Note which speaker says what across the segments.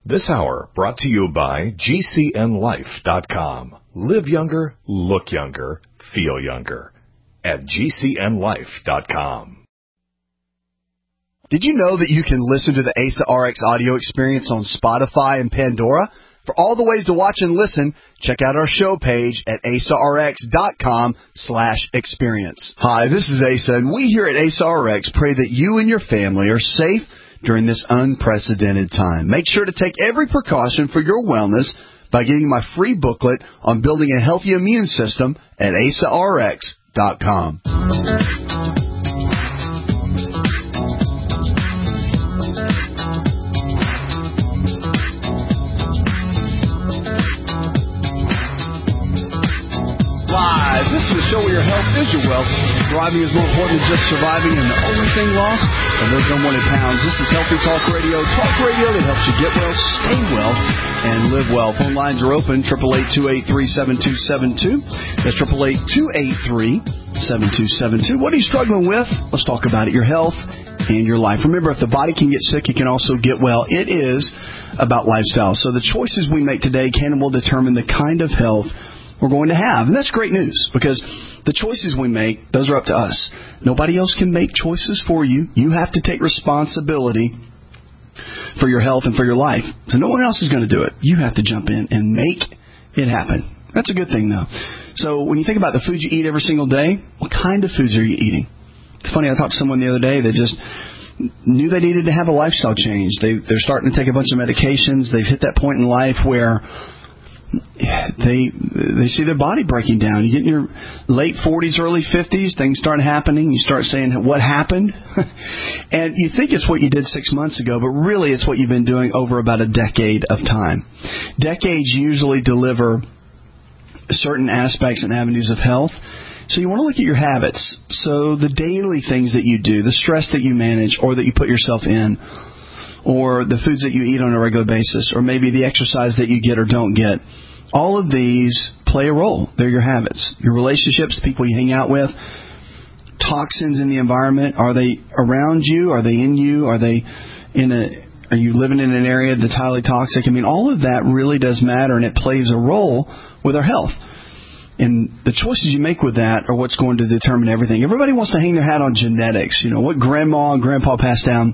Speaker 1: This hour brought to you by GCNLife.com. Live younger, look younger, feel younger at GCNLife.com.
Speaker 2: Did you know that you can listen to the ASA RX audio experience on Spotify and Pandora? For all the ways to watch and listen, check out our show page at asarx.com/experience. Hi, this is Asa, and we here at ASA RX pray that you and your family are safe during this unprecedented time. Make sure to take every precaution for your wellness by getting my free booklet on building a healthy immune system at asarx.com. This is a show where your health is your wealth. Thriving is more important than just surviving, and the only thing lost are those unwanted pounds. This is Healthy Talk Radio that helps you get well, stay well, and live well. Phone lines are open, 888-283-7272. That's 888-283-7272. What are you struggling with? Let's talk about it, your health and your life. Remember, if the body can get sick, it can also get well. It is about lifestyle. So the choices we make today can and will determine the kind of health we're going to have. And that's great news, because the choices we make, those are up to us. Nobody else can make choices for you. You have to take responsibility for your health and for your life. So no one else is going to do it. You have to jump in and make it happen. That's a good thing, though. So when you think about the food you eat every single day, what kind of foods are you eating? It's funny, I talked to someone the other day that just knew they needed to have a lifestyle change. They're starting to take a bunch of medications. They've hit that point in life where they see their body breaking down. You get in your late 40s, early 50s, things start happening. You start saying, what happened? And you think it's what you did 6 months ago, but really it's what you've been doing over about a decade of time. Decades usually deliver certain aspects and avenues of health. So you want to look at your habits. So the daily things that you do, the stress that you manage or that you put yourself in, or the foods that you eat on a regular basis, or maybe the exercise that you get or don't get. All of these play a role. They're your habits. Your relationships, the people you hang out with, toxins in the environment. Are they around you? Are they in you? Are you living in an area that's highly toxic? I mean, all of that really does matter, and it plays a role with our health. And the choices you make with that are what's going to determine everything. Everybody wants to hang their hat on genetics. You know, what grandma and grandpa passed down.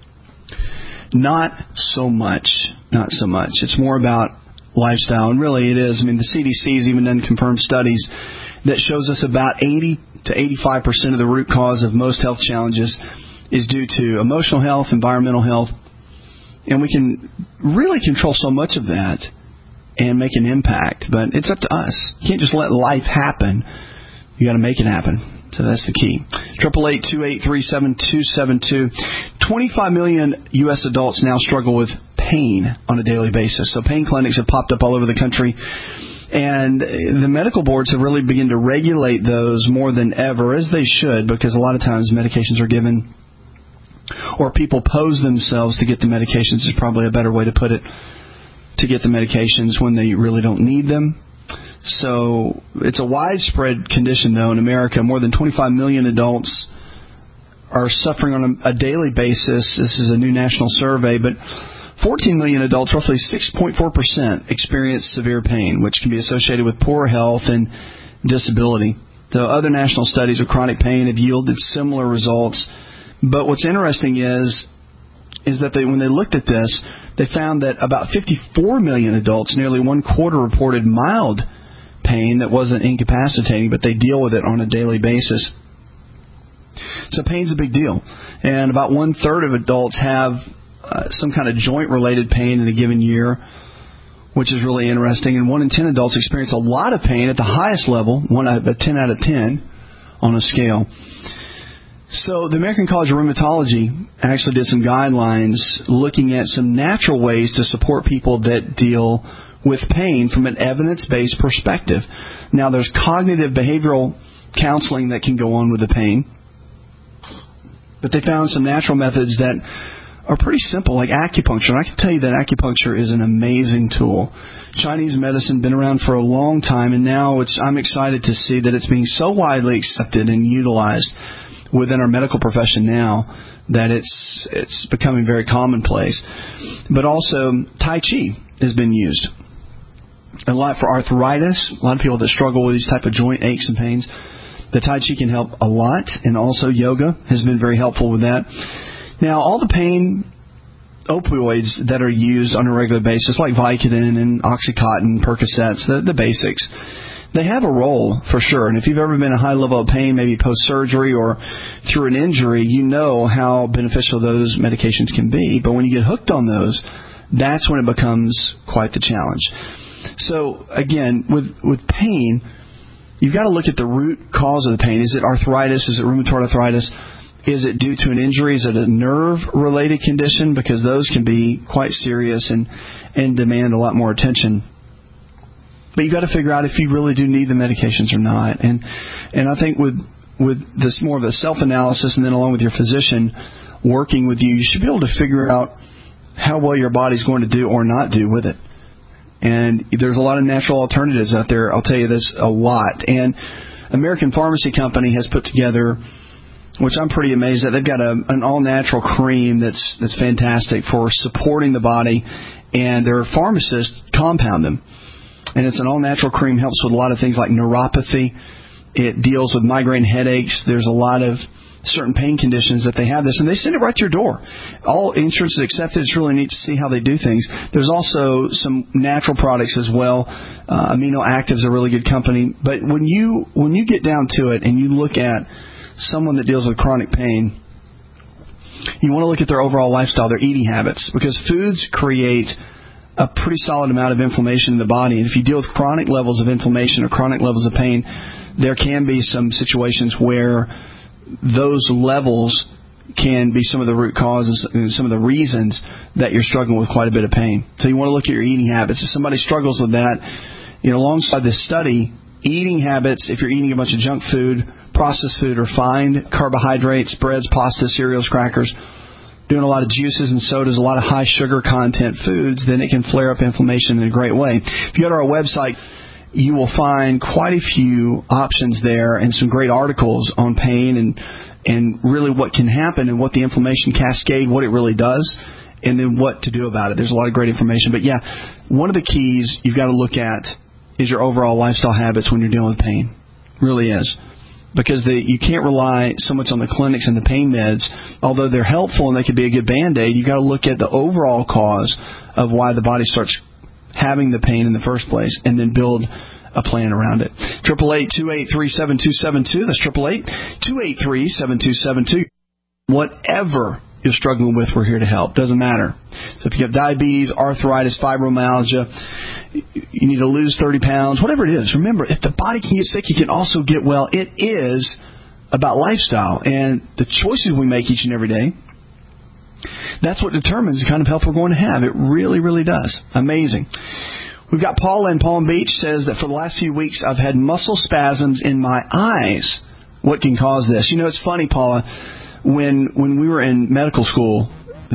Speaker 2: Not so much. It's more about lifestyle, and really it is. I mean, the CDC has even done confirmed studies that shows us about 80 to 85% of the root cause of most health challenges is due to emotional health, environmental health, and we can really control so much of that and make an impact, but it's up to us. You can't just let life happen. You got to make it happen. So that's the key. 888-283-7272. 25 million U.S. adults now struggle with pain on a daily basis. So pain clinics have popped up all over the country. And the medical boards have really begun to regulate those more than ever, as they should, because a lot of times medications are given, or people pose themselves to get the medications, is probably a better way to put it, to get the medications when they really don't need them. So it's a widespread condition, though, in America. More than 25 million adults are suffering on a daily basis. This is a new national survey, but 14 million adults, roughly 6.4%, experience severe pain, which can be associated with poor health and disability. So other national studies of chronic pain have yielded similar results. But what's interesting is that when they looked at this, they found that about 54 million adults, nearly one quarter, reported mild pain that wasn't incapacitating, but they deal with it on a daily basis. So pain's a big deal. And about 1/3 of adults have some kind of joint-related pain in a given year, which is really interesting. And 1 in 10 adults experience a lot of pain at the highest level, a 10 out of 10 on a scale. So the American College of Rheumatology actually did some guidelines looking at some natural ways to support people that deal with pain from an evidence-based perspective. Now, there's cognitive behavioral counseling that can go on with the pain, but they found some natural methods that are pretty simple, like acupuncture. And I can tell you that acupuncture is an amazing tool. Chinese medicine been around for a long time, and now I'm excited to see that it's being so widely accepted and utilized within our medical profession now that it's becoming very commonplace. But also, Tai Chi has been used a lot for arthritis. A lot of people that struggle with these type of joint aches and pains, the Tai Chi can help a lot, and also yoga has been very helpful with that. Now, all the pain opioids that are used on a regular basis, like Vicodin and Oxycontin, Percocets, the basics, they have a role for sure. And if you've ever been in a high level of pain, maybe post-surgery or through an injury, you know how beneficial those medications can be. But when you get hooked on those, that's when it becomes quite the challenge. So, again, with pain, you've got to look at the root cause of the pain. Is it arthritis? Is it rheumatoid arthritis? Is it due to an injury? Is it a nerve-related condition? Because those can be quite serious and demand a lot more attention. But you've got to figure out if you really do need the medications or not. And I think with this more of a self-analysis, and then along with your physician working with you, you should be able to figure out how well your body's going to do or not do with it. And there's a lot of natural alternatives out there. I'll tell you this a lot. And American Pharmacy Company has put together, which I'm pretty amazed at, they've got an all-natural cream that's fantastic for supporting the body, and their pharmacists compound them. And it's an all-natural cream, helps with a lot of things like neuropathy. It deals with migraine headaches. There's a lot of certain pain conditions that they have this, and they send it right to your door. All insurance is accepted. It's really neat to see how they do things. There's also some natural products as well. Amino Active's a really good company. But when you get down to it and you look at someone that deals with chronic pain, you want to look at their overall lifestyle, their eating habits, because foods create a pretty solid amount of inflammation in the body. And if you deal with chronic levels of inflammation or chronic levels of pain, there can be some situations where those levels can be some of the root causes and some of the reasons that you're struggling with quite a bit of pain. So you want to look at your eating habits. If somebody struggles with that, alongside this study, eating habits, if you're eating a bunch of junk food, processed food, refined carbohydrates, breads, pasta, cereals, crackers, doing a lot of juices and sodas, a lot of high sugar content foods, then it can flare up inflammation in a great way. If you go to our website, you will find quite a few options there and some great articles on pain and really what can happen and what the inflammation cascade, what it really does, and then what to do about it. There's a lot of great information. But yeah, one of the keys you've got to look at is your overall lifestyle habits when you're dealing with pain. It really is. Because you can't rely so much on the clinics and the pain meds. Although they're helpful and they could be a good Band-Aid, you've got to look at the overall cause of why the body starts having the pain in the first place, and then build a plan around it. 888-283-7272. That's 888-283-7272. Whatever you're struggling with, we're here to help. Doesn't matter. So if you have diabetes, arthritis, fibromyalgia, you need to lose 30 pounds, whatever it is, remember, if the body can get sick, you can also get well. It is about lifestyle, and the choices we make each and every day, that's what determines the kind of health we're going to have. It really, really does. Amazing. We've got Paula in Palm Beach, says that for the last few weeks I've had muscle spasms in my eyes. What can cause this? It's funny, Paula, when we were in medical school,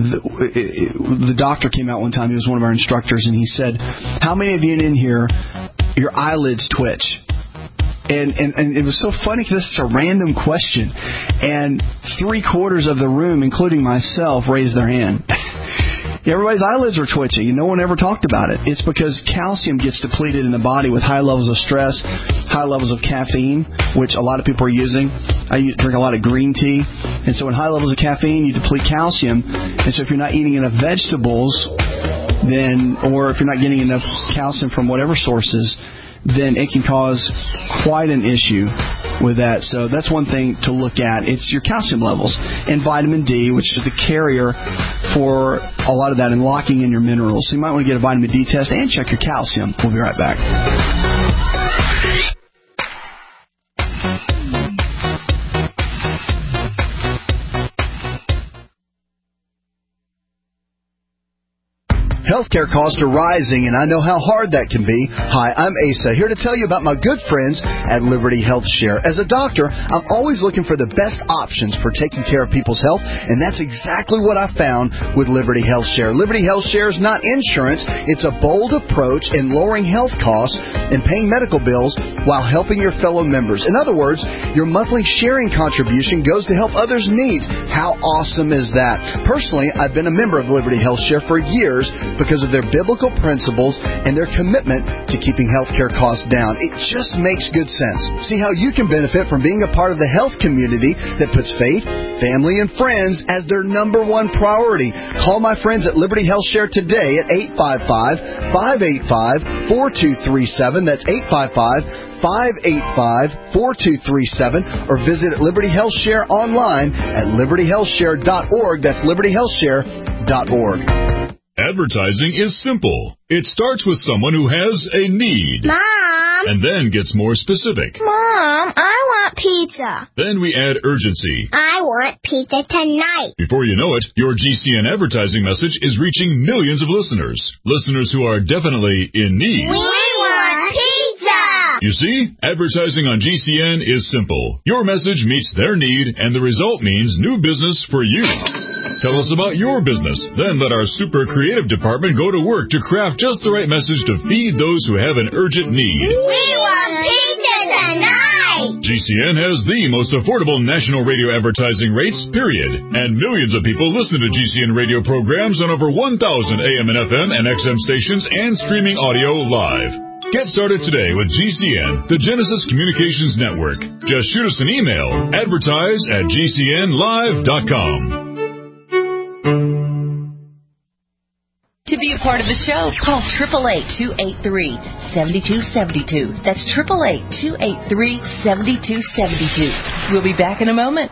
Speaker 2: the doctor came out one time. He was one of our instructors, and he said, how many of you in here, your eyelids twitch? And it was so funny because this is a random question. And 3/4 of the room, including myself, raised their hand. Everybody's eyelids are twitchy. No one ever talked about it. It's because calcium gets depleted in the body with high levels of stress, high levels of caffeine, which a lot of people are using. I drink a lot of green tea. And so in high levels of caffeine, you deplete calcium. And so if you're not eating enough vegetables, or if you're not getting enough calcium from whatever sources, then it can cause quite an issue with that. So that's one thing to look at. It's your calcium levels. And vitamin D, which is the carrier for a lot of that and locking in your minerals. So you might want to get a vitamin D test and check your calcium. We'll be right back. Healthcare costs are rising, and I know how hard that can be. Hi, I'm Asa, here to tell you about my good friends at Liberty Health Share. As a doctor, I'm always looking for the best options for taking care of people's health, and that's exactly what I found with Liberty Health Share. Liberty Health Share is not insurance. It's a bold approach in lowering health costs and paying medical bills while helping your fellow members. In other words, your monthly sharing contribution goes to help others' needs. How awesome is that? Personally, I've been a member of Liberty Health Share for years because of their biblical principles and their commitment to keeping healthcare costs down. It just makes good sense. See how you can benefit from being a part of the health community that puts faith, family, and friends as their number one priority. Call my friends at Liberty Health Share today at 855-585-4237. That's 855-585-4237, or visit Liberty Health Share online at libertyhealthshare.org. That's libertyhealthshare.org.
Speaker 3: Advertising is simple. It starts with someone who has a need.
Speaker 4: Mom!
Speaker 3: And then gets more specific.
Speaker 4: Mom, I want pizza.
Speaker 3: Then we add urgency.
Speaker 4: I want pizza tonight.
Speaker 3: Before you know it, your GCN advertising message is reaching millions of listeners. Listeners who are definitely in need.
Speaker 4: We want pizza!
Speaker 3: You see, advertising on GCN is simple. Your message meets their need, and the result means new business for you. Tell us about your business. Then let our super creative department go to work to craft just the right message to feed those who have an urgent need.
Speaker 4: We want pizza tonight!
Speaker 3: GCN has the most affordable national radio advertising rates, period. And millions of people listen to GCN radio programs on over 1,000 AM and FM and XM stations and streaming audio live. Get started today with GCN, the Genesis Communications Network. Just shoot us an email, advertise@gcnlive.com.
Speaker 5: To be a part of the show, call 888-283-7272. That's 888-283-7272. We'll be back in a moment.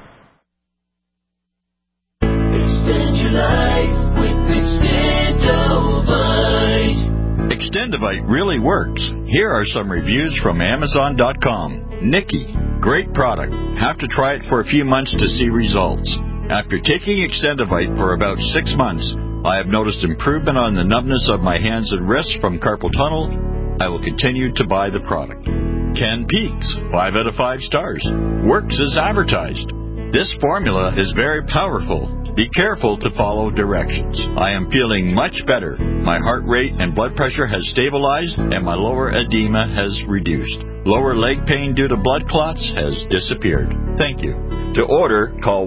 Speaker 6: Extend your life with Extendovite.
Speaker 7: Extendovite really works. Here are some reviews from Amazon.com. Nikki, great product. Have to try it for a few months to see results. After taking Extendovite for about 6 months, I have noticed improvement on the numbness of my hands and wrists from carpal tunnel. I will continue to buy the product. Ken Peaks, 5 out of 5 stars. Works as advertised. This formula is very powerful. Be careful to follow directions. I am feeling much better. My heart rate and blood pressure has stabilized, and my lower edema has reduced. Lower leg pain due to blood clots has disappeared. Thank you. To order, call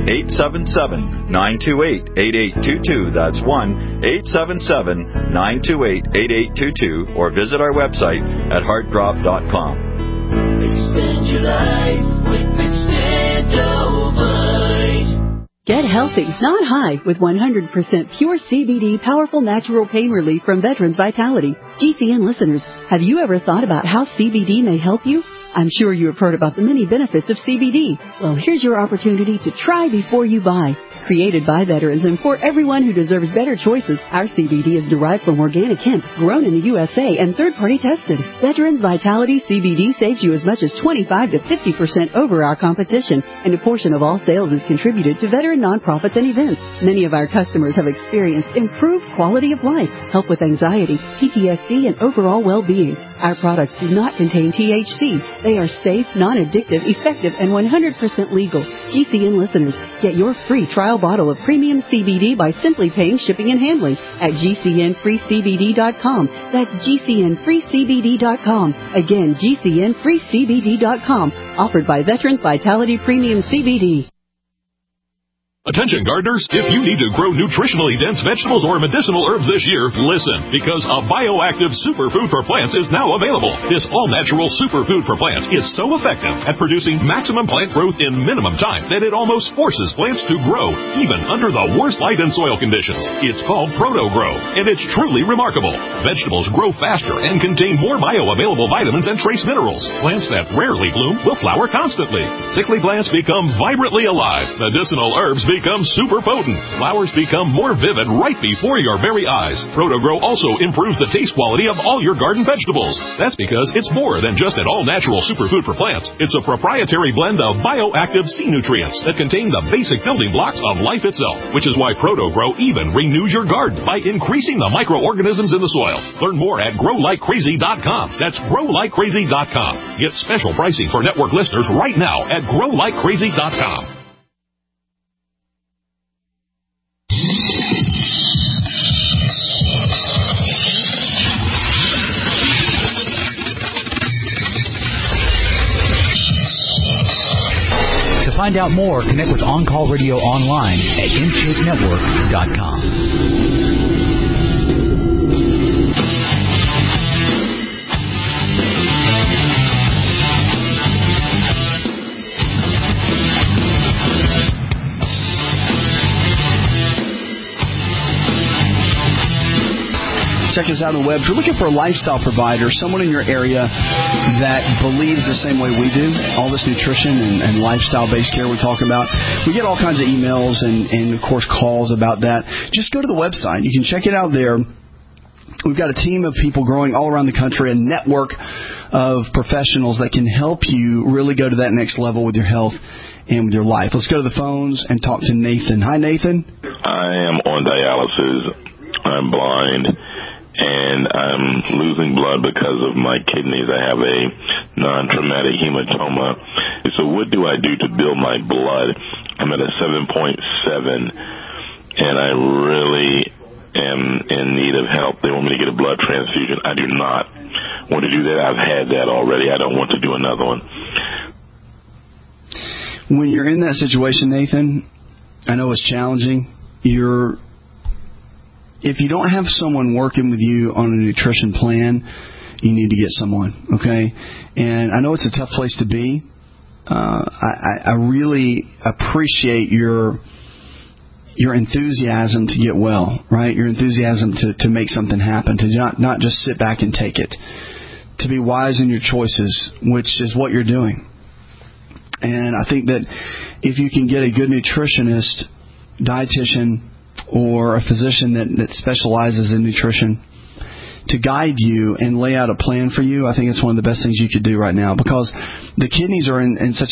Speaker 7: 1-877-928-8822. That's 1-877-928-8822. Or visit our website at heartdrop.com.
Speaker 6: Extend your life with Extendovite.
Speaker 8: Get healthy, not high, with 100% pure CBD powerful natural pain relief from Veterans Vitality. GCN listeners, have you ever thought about how CBD may help you? I'm sure you have heard about the many benefits of CBD. Well, here's your opportunity to try before you buy. Created by veterans and for everyone who deserves better choices, our CBD is derived from organic hemp, grown in the USA, and third-party tested. Veterans Vitality CBD saves you as much as 25 to 50% over our competition, and a portion of all sales is contributed to veteran nonprofits and events. Many of our customers have experienced improved quality of life, help with anxiety, PTSD, and overall well-being. Our products do not contain THC. They are safe, non-addictive, effective, and 100% legal. GCN listeners, get your free trial bottle of premium CBD by simply paying shipping and handling at GCNFreeCBD.com. That's GCNFreeCBD.com. Again, GCNFreeCBD.com. Offered by Veterans Vitality Premium CBD.
Speaker 9: Attention gardeners, if you need to grow nutritionally dense vegetables or medicinal herbs this year, listen, because a bioactive superfood for plants is now available. This all-natural superfood for plants is so effective at producing maximum plant growth in minimum time that it almost forces plants to grow, even under the worst light and soil conditions. It's called Proto-Grow, and it's truly remarkable. Vegetables grow faster and contain more bioavailable vitamins and trace minerals. Plants that rarely bloom will flower constantly. Sickly plants become vibrantly alive. Medicinal herbs become super potent. Flowers become more vivid right before your very eyes. ProtoGrow also improves the taste quality of all your garden vegetables. That's because it's more than just an all-natural superfood for plants. It's a proprietary blend of bioactive sea nutrients that contain the basic building blocks of life itself, which is why ProtoGrow even renews your garden by increasing the microorganisms in the soil. Learn more at growlikecrazy.com. That's growlikecrazy.com. Get special pricing for network listeners right now at growlikecrazy.com.
Speaker 10: To find out more, connect with On Call Radio online at InShapeNetwork.com.
Speaker 2: Check us out on the web. If you're looking for a lifestyle provider, someone in your area that believes the same way we do, all this nutrition and lifestyle-based care we talk about, we get all kinds of emails and of course, calls about that. Just go to the website. You can check it out there. We've got a team of people growing all around the country, a network of professionals that can help you really go to that next level with your health and with your life. Let's go to the phones and talk to Nathan. Hi, Nathan.
Speaker 11: I am on dialysis. I'm blind, and I'm losing blood because of my kidneys. I have a non-traumatic hematoma. So what do I do to build my blood? I'm at a 7.7, and I really am in need of help. They want me to get a blood transfusion. I do not want to do that. I've had that already. I don't want to do another one.
Speaker 2: When you're in that situation, Nathan, I know it's challenging. If you don't have someone working with you on a nutrition plan, you need to get someone, okay? And I know it's a tough place to be. I really appreciate your enthusiasm to get well, right? Your enthusiasm to make something happen, to not just sit back and take it, to be wise in your choices, which is what you're doing. And I think that if you can get a good nutritionist, dietitian, or a physician that specializes in nutrition to guide you and lay out a plan for you, I think it's one of the best things you could do right now, because the kidneys are in such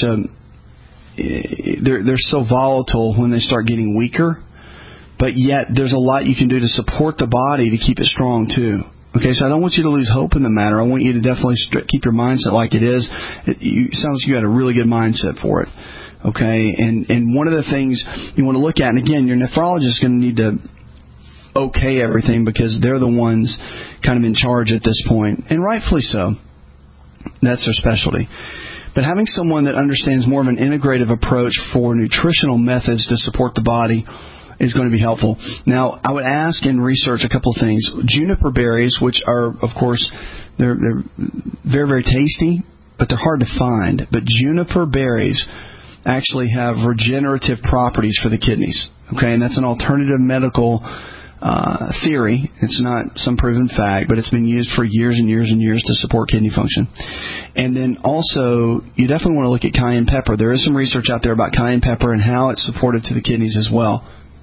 Speaker 2: they're so volatile when they start getting weaker, but yet there's a lot you can do to support the body to keep it strong too. Okay, so I don't want you to lose hope in the matter. I want you to definitely keep your mindset like it is. It sounds like you got a really good mindset for it. Okay, and one of the things you want to look at, and again, your nephrologist is going to need to okay everything because they're the ones kind of in charge at this point, and rightfully so. That's their specialty. But having someone that understands more of an integrative approach for nutritional methods to support the body is going to be helpful. Now, I would ask and research a couple of things. Juniper berries, which are, of course, they're very, very tasty, but they're hard to find. But juniper berries actually have regenerative properties for the kidneys. Okay, and that's an alternative medical theory. It's not some proven fact, but it's been used for years and years and years to support kidney function. And then also, you definitely want to look at cayenne pepper. There is some research out there about cayenne pepper and how it's supportive to the kidneys as well.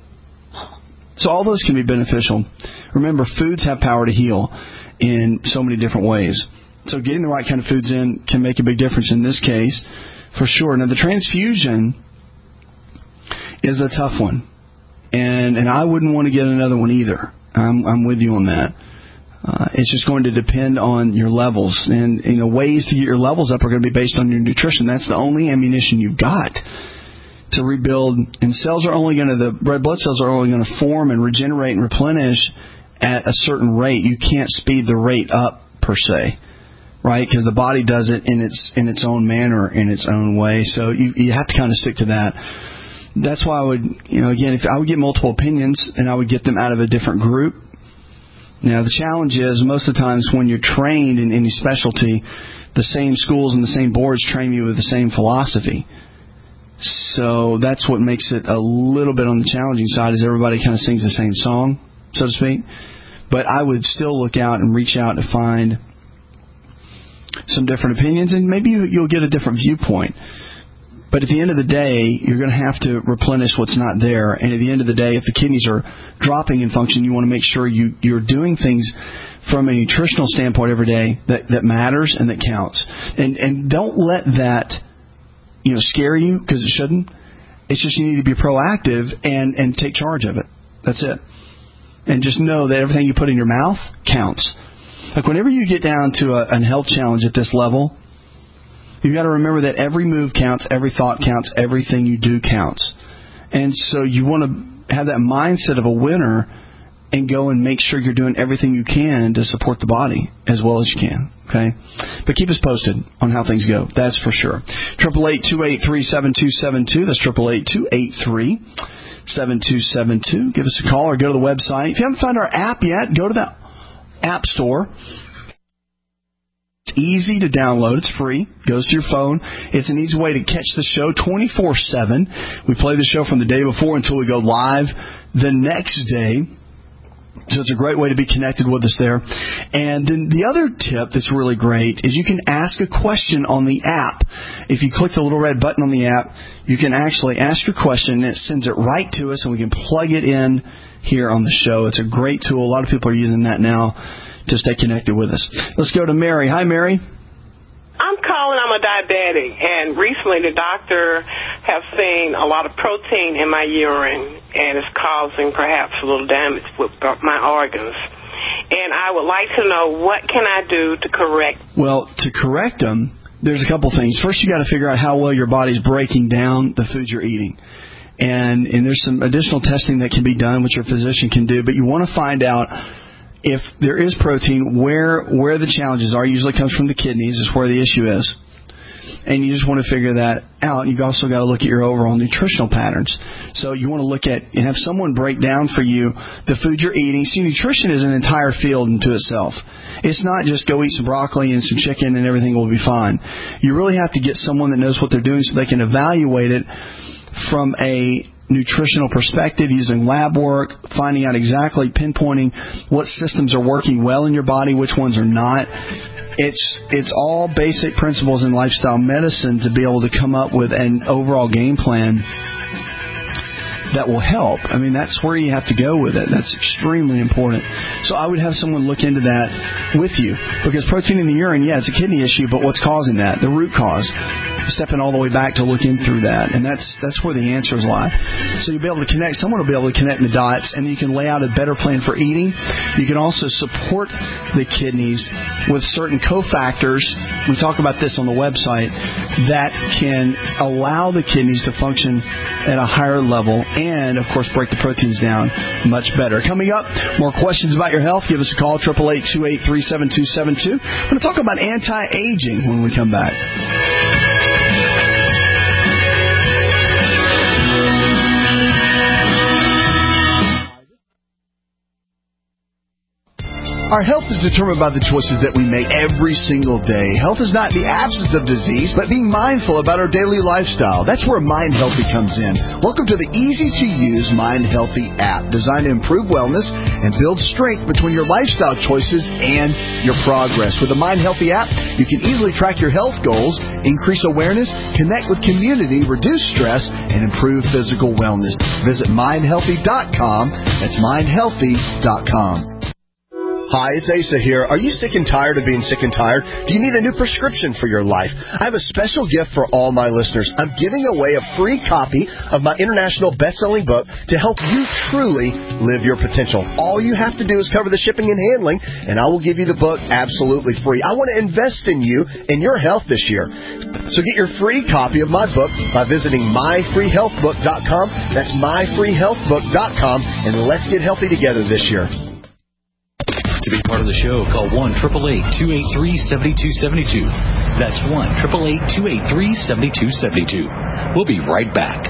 Speaker 2: So all those can be beneficial. Remember, foods have power to heal in so many different ways. So getting the right kind of foods in can make a big difference in this case, for sure. Now, the transfusion is a tough one. And I wouldn't want to get another one either. I'm with you on that. It's just going to depend on your levels. And ways to get your levels up are going to be based on your nutrition. That's the only ammunition you've got to rebuild. And the red blood cells are only going to form and regenerate and replenish at a certain rate. You can't speed the rate up per se, right? Because the body does it in its own manner, in its own way. So you have to kind of stick to that. That's why I would, again, if I would get multiple opinions and I would get them out of a different group. Now, the challenge is most of the times when you're trained in any specialty, the same schools and the same boards train you with the same philosophy. So that's what makes it a little bit on the challenging side, is everybody kind of sings the same song, so to speak. But I would still look out and reach out to find some different opinions, and maybe you'll get a different viewpoint. But at the end of the day, you're going to have to replenish what's not there. And at the end of the day, if the kidneys are dropping in function, you want to make sure you're doing things from a nutritional standpoint every day that matters and that counts. And don't let that scare you, because it shouldn't. It's just you need to be proactive and take charge of it. That's it. And just know that everything you put in your mouth counts. Like whenever you get down to a health challenge at this level, you've got to remember that every move counts, every thought counts, everything you do counts. And so you want to have that mindset of a winner and go and make sure you're doing everything you can to support the body as well as you can. Okay? But keep us posted on how things go. That's for sure. 888-283-7272. That's 888-283-7272. Give us a call or go to the website. If you haven't found our app yet, go to the App Store. It's easy to download. It's free. It goes to your phone. It's an easy way to catch the show 24/7. We play the show from the day before until we go live the next day. So it's a great way to be connected with us there. And then the other tip that's really great is you can ask a question on the app. If you click the little red button on the app, you can actually ask your question, and it sends it right to us, and we can plug it in here on the show. It's a great tool. A lot of people are using that now to stay connected with us. Let's go to Mary. Hi, Mary.
Speaker 12: I'm calling. I'm a diabetic, and recently the doctor has seen a lot of protein in my urine, and it's causing perhaps a little damage with my organs. And I would like to know, what can I do to correct?
Speaker 2: Well, to correct them, there's a couple things. First, you got to figure out how well your body's breaking down the foods you're eating. And there's some additional testing that can be done, which your physician can do. But you want to find out if there is protein, where the challenges are. Usually comes from the kidneys, is where the issue is. And you just want to figure that out. You've also got to look at your overall nutritional patterns. So you want to look at and have someone break down for you the food you're eating. See, nutrition is an entire field unto itself. It's not just go eat some broccoli and some chicken and everything will be fine. You really have to get someone that knows what they're doing so they can evaluate it from a nutritional perspective, using lab work, finding out exactly, pinpointing what systems are working well in your body, which ones are not. It's all basic principles in lifestyle medicine to be able to come up with an overall game plan that will help. I mean, that's where you have to go with it. That's extremely important. So I would have someone look into that with you, because protein in the urine, yeah, it's a kidney issue, but what's causing that? The root cause. Stepping all the way back to look in through that, and that's where the answers lie. So you'll be able to connect. Someone will be able to connect the dots, and you can lay out a better plan for eating. You can also support the kidneys with certain cofactors. We talk about this on the website that can allow the kidneys to function at a higher level, and of course break the proteins down much better. Coming up, more questions about your health. Give us a call, 888-283-7272. I'm going to talk about anti-aging when we come back. Our health is determined by the choices that we make every single day. Health is not the absence of disease, but being mindful about our daily lifestyle. That's where Mind Healthy comes in. Welcome to the easy-to-use Mind Healthy app, designed to improve wellness and build strength between your lifestyle choices and your progress. With the Mind Healthy app, you can easily track your health goals, increase awareness, connect with community, reduce stress, and improve physical wellness. Visit mindhealthy.com. That's mindhealthy.com. Hi, it's Asa here. Are you sick and tired of being sick and tired? Do you need a new prescription for your life? I have a special gift for all my listeners. I'm giving away a free copy of my international best-selling book to help you truly live your potential. All you have to do is cover the shipping and handling, and I will give you the book absolutely free. I want to invest in you and your health this year. So get your free copy of my book by visiting myfreehealthbook.com. That's myfreehealthbook.com, and let's get healthy together this year.
Speaker 10: To be part of the show, call 1-888-283-7272. That's 1-888-283-7272. We'll be right back.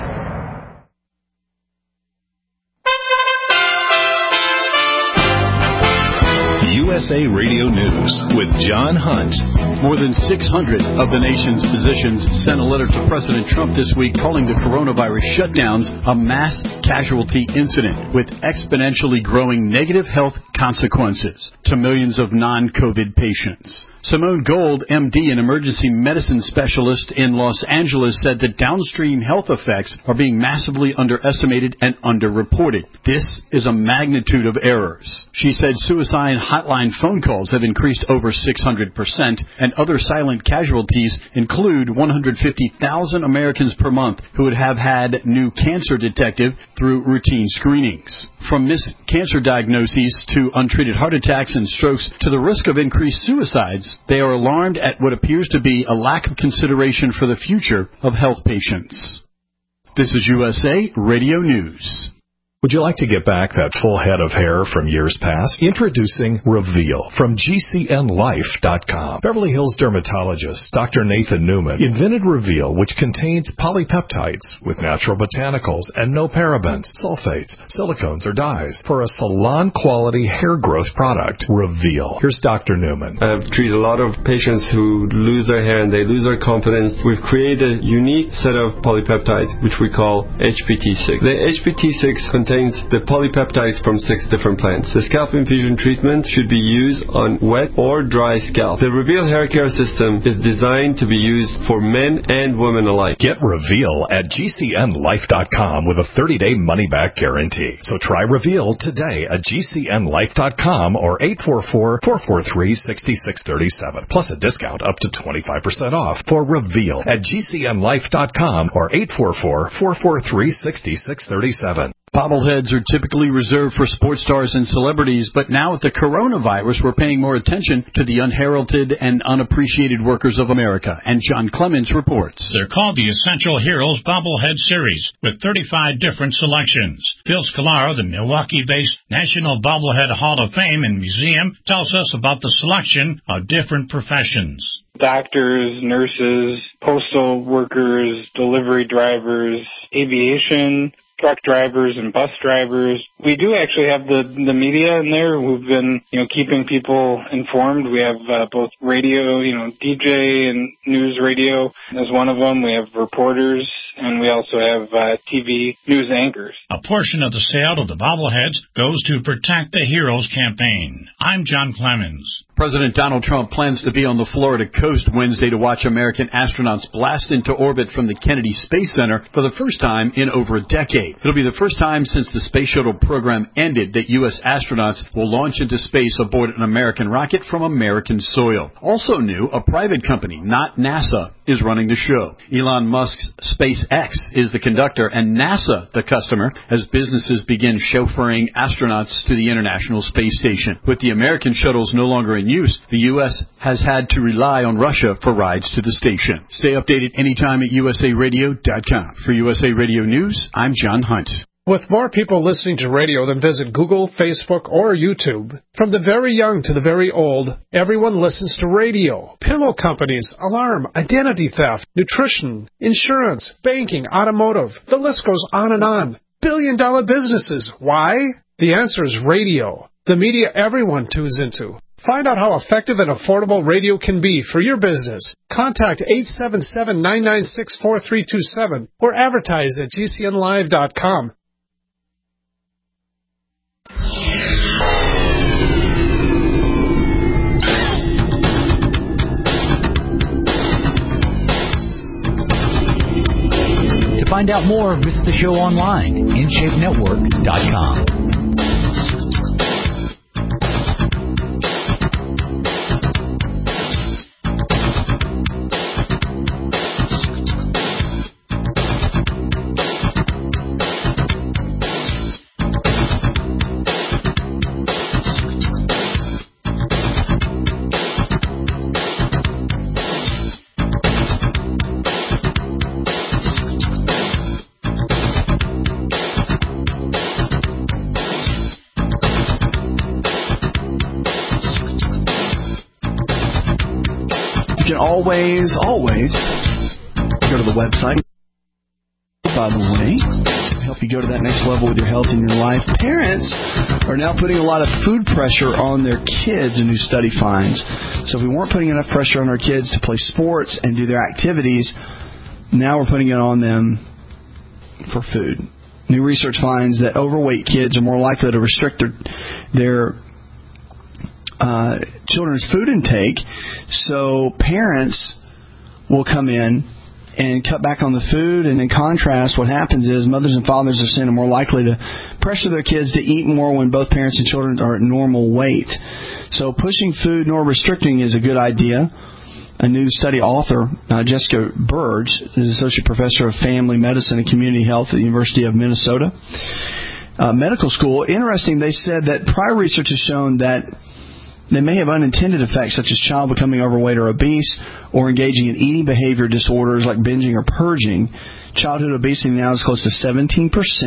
Speaker 1: USA Radio News with John Hunt.
Speaker 13: More than 600 of the nation's physicians sent a letter to President Trump this week calling the coronavirus shutdowns a mass casualty incident with exponentially growing negative health consequences to millions of non-COVID patients. Simone Gold, MD, an emergency medicine specialist in Los Angeles, said that downstream health effects are being massively underestimated and underreported. This is a magnitude of errors. She said suicide hotline phone calls have increased over 600%, and other silent casualties include 150,000 Americans per month who would have had new cancer detected through routine screenings. From missed cancer diagnoses to untreated heart attacks and strokes to the risk of increased suicides, they are alarmed at what appears to be a lack of consideration for the future of health patients. This is USA Radio News.
Speaker 1: Would you like to get back that full head of hair from years past? Introducing Reveal from GCNLife.com. Beverly Hills dermatologist Dr. Nathan Newman invented Reveal, which contains polypeptides with natural botanicals and no parabens, sulfates, silicones, or dyes for a salon-quality hair growth product. Reveal. Here's Dr. Newman.
Speaker 14: I've treated a lot of patients who lose their hair and they lose their confidence. We've created a unique set of polypeptides, which we call HPT6. The HPT6 contains the polypeptides from 6 different plants. The scalp infusion treatment should be used on wet or dry scalp. The Reveal hair care system is designed to be used for men and women alike.
Speaker 1: Get Reveal at GCNLife.com with a 30-day money-back guarantee. So try Reveal today at GCNLife.com or 844-443-6637. Plus a discount up to 25% off for Reveal at GCNLife.com or 844-443-6637.
Speaker 13: Bobbleheads are typically reserved for sports stars and celebrities, but now with the coronavirus, we're paying more attention to the unheralded and unappreciated workers of America. And John Clemens reports.
Speaker 15: They're called the Essential Heroes Bobblehead Series, with 35 different selections. Phil Scalaro, the Milwaukee-based National Bobblehead Hall of Fame and Museum, tells us about the selection of different professions.
Speaker 16: Doctors, nurses, postal workers, delivery drivers, aviation, truck drivers and bus drivers. We do actually have the media in there who've been, keeping people informed. We have both radio, DJ and news radio as one of them. We have reporters, and we also have TV news anchors.
Speaker 15: A portion of the sale of the bobbleheads goes to Protect the Heroes campaign. I'm John Clemens.
Speaker 13: President Donald Trump plans to be on the Florida coast Wednesday to watch American astronauts blast into orbit from the Kennedy Space Center for the first time in over a decade. It'll be the first time since the Space Shuttle program ended that U.S. astronauts will launch into space aboard an American rocket from American soil. Also new, a private company, not NASA, is running the show. Elon Musk's SpaceX is the conductor and NASA the customer as businesses begin chauffeuring astronauts to the International Space Station. With the American shuttles no longer in use, the U.S. has had to rely on Russia for rides to the station. Stay updated anytime at usaradio.com. For USA Radio News, I'm John Hunt.
Speaker 17: With more people listening to radio than visit Google, Facebook, or YouTube, from the very young to the very old, everyone listens to radio. Pillow companies, alarm, identity theft, nutrition, insurance, banking, automotive. The list goes on and on. Billion-dollar businesses. Why? The answer is radio. The media everyone tunes into. Find out how effective and affordable radio can be for your business. Contact 877-996-4327 or advertise at GCNLive.com.
Speaker 10: To find out more, visit the show online, InShapeNetwork.com.
Speaker 2: Always go to the website by the way, help you go to that next level with your health and your life. Parents are now putting a lot of food pressure on their kids, a new study finds. So if we weren't putting enough pressure on our kids to play sports and do their activities, now we're putting it on them for food. New research finds that overweight kids are more likely to restrict their children's food intake. So parents will come in and cut back on the food, and in contrast, what happens is mothers and fathers of sin are more likely to pressure their kids to eat more when both parents and children are at normal weight. So pushing food nor restricting is a good idea. A new study author, Jessica Burge, is Associate Professor of Family Medicine and Community Health at the University of Minnesota Medical School. Interesting, they said that prior research has shown that they may have unintended effects such as child becoming overweight or obese or engaging in eating behavior disorders like binging or purging. Childhood obesity now is close to 17%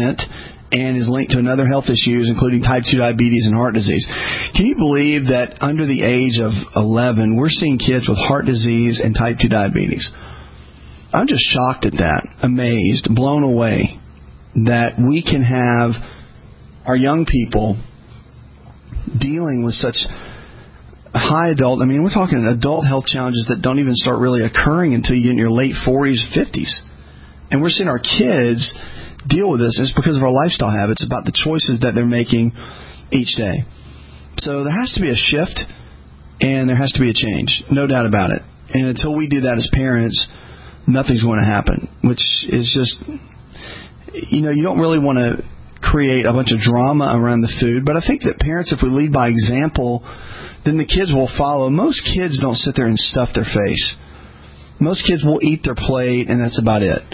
Speaker 2: and is linked to another health issues, including type 2 diabetes and heart disease. Can you believe that under the age of 11, we're seeing kids with heart disease and type 2 diabetes? I'm just shocked at that, amazed, blown away that we can have our young people dealing with such high adult, we're talking adult health challenges that don't even start really occurring until you get in your late 40s, 50s. And we're seeing our kids deal with this. It's because of our lifestyle habits, about the choices that they're making each day. So there has to be a shift, and there has to be a change, no doubt about it. And until we do that as parents, nothing's going to happen, which is just, you don't really want to create a bunch of drama around the food. But I think that parents, if we lead by example, then the kids will follow. Most kids don't sit there and stuff their face. Most kids will eat their plate, and that's about it.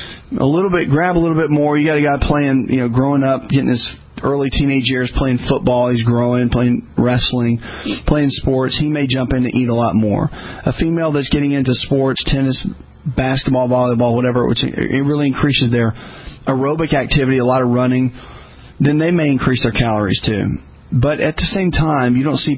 Speaker 2: Grab a little bit more. You got a guy playing, growing up, getting his early teenage years, playing football. He's growing, playing wrestling, playing sports. He may jump in to eat a lot more. A female that's getting into sports, tennis, basketball, volleyball, whatever, which it really increases their aerobic activity, a lot of running, then they may increase their calories too. But at the same time, you don't see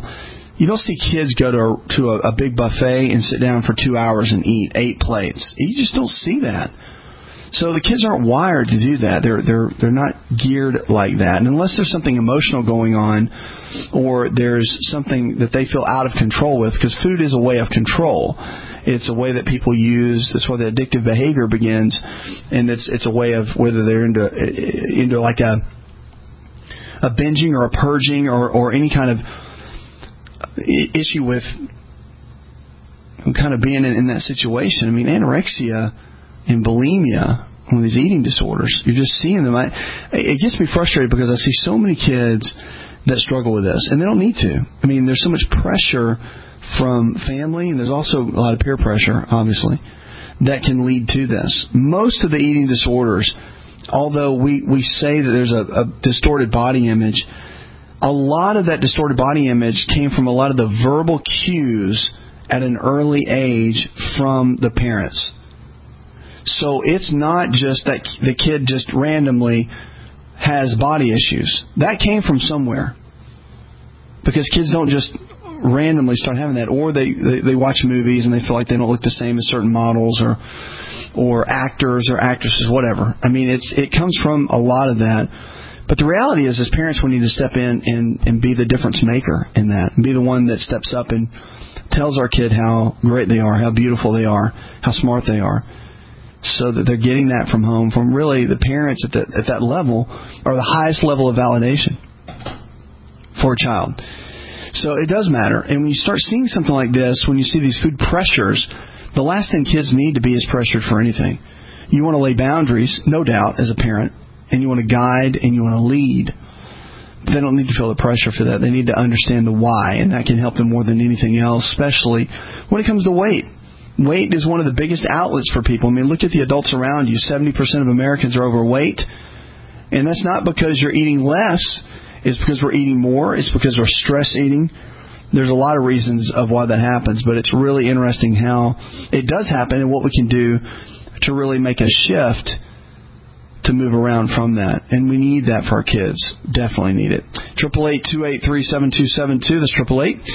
Speaker 2: kids go to a big buffet and sit down for 2 hours and eat 8 plates. You just don't see that. So the kids aren't wired to do that. They're not geared like that. And unless there's something emotional going on, or there's something that they feel out of control with, because food is a way of control. It's a way that people use. That's where the addictive behavior begins, and it's a way of whether they're into like a binging or a purging or any kind of issue with kind of being in that situation. Anorexia and bulimia, one of these eating disorders, you're just seeing them. It gets me frustrated because I see so many kids that struggle with this, and they don't need to. There's so much pressure from family, and there's also a lot of peer pressure, obviously, that can lead to this. Most of the eating disorders, although we say that there's a distorted body image, a lot of that distorted body image came from a lot of the verbal cues at an early age from the parents. So it's not just that the kid just randomly has body issues. That came from somewhere. Because kids don't just randomly start having that, or they watch movies and they feel like they don't look the same as certain models or actors or actresses, whatever. It comes from a lot of that. But the reality is, as parents, we need to step in and be the difference maker in that. And be the one that steps up and tells our kid how great they are, how beautiful they are, how smart they are. So that they're getting that from home, from really the parents at that level, are the highest level of validation for a child. So it does matter. And when you start seeing something like this, when you see these food pressures, the last thing kids need to be is pressured for anything. You want to lay boundaries, no doubt, as a parent, and you want to guide and you want to lead. But they don't need to feel the pressure for that. They need to understand the why, and that can help them more than anything else, especially when it comes to weight. Weight is one of the biggest outlets for people. Look at the adults around you. 70% of Americans are overweight, and that's not because you're eating less. It's because we're eating more. It's because we're stress eating. There's a lot of reasons of why that happens, but it's really interesting how it does happen and what we can do to really make a shift to move around from that. And we need that for our kids. Definitely need it. 888-283-7272. That's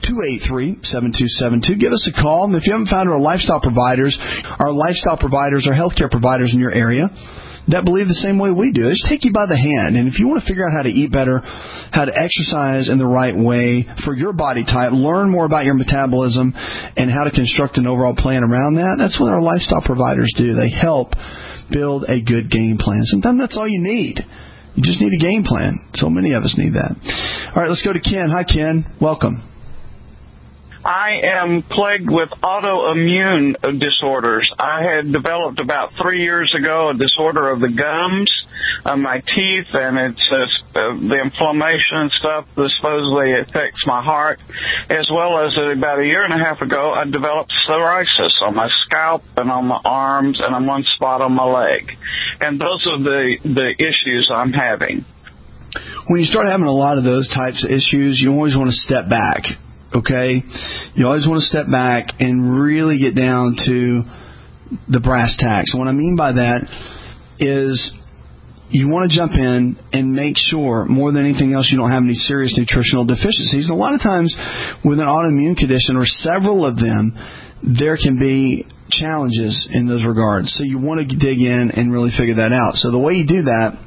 Speaker 2: 283-7272. Give us a call. And if you haven't found our lifestyle providers are healthcare providers in your area that believe the same way we do. They just take you by the hand. And if you want to figure out how to eat better, how to exercise in the right way for your body type, learn more about your metabolism and how to construct an overall plan around that, that's what our lifestyle providers do. They help build a good game plan. Sometimes that's all you need. You just need a game plan. So many of us need that. All right, let's go to Ken. Hi, Ken. Welcome.
Speaker 18: I am plagued with autoimmune disorders. I had developed about 3 years ago a disorder of the gums, my teeth, and it's the inflammation and stuff that supposedly affects my heart, as well as about a year and a half ago, I developed psoriasis on my scalp and on my arms and on one spot on my leg. And those are the issues I'm having.
Speaker 2: When you start having a lot of those types of issues, you always want to step back. Okay? You always want to step back and really get down to the brass tacks. And what I mean by that is you want to jump in and make sure, more than anything else, you don't have any serious nutritional deficiencies. And a lot of times with an autoimmune condition, or several of them, there can be challenges in those regards. So you want to dig in and really figure that out. So the way you do that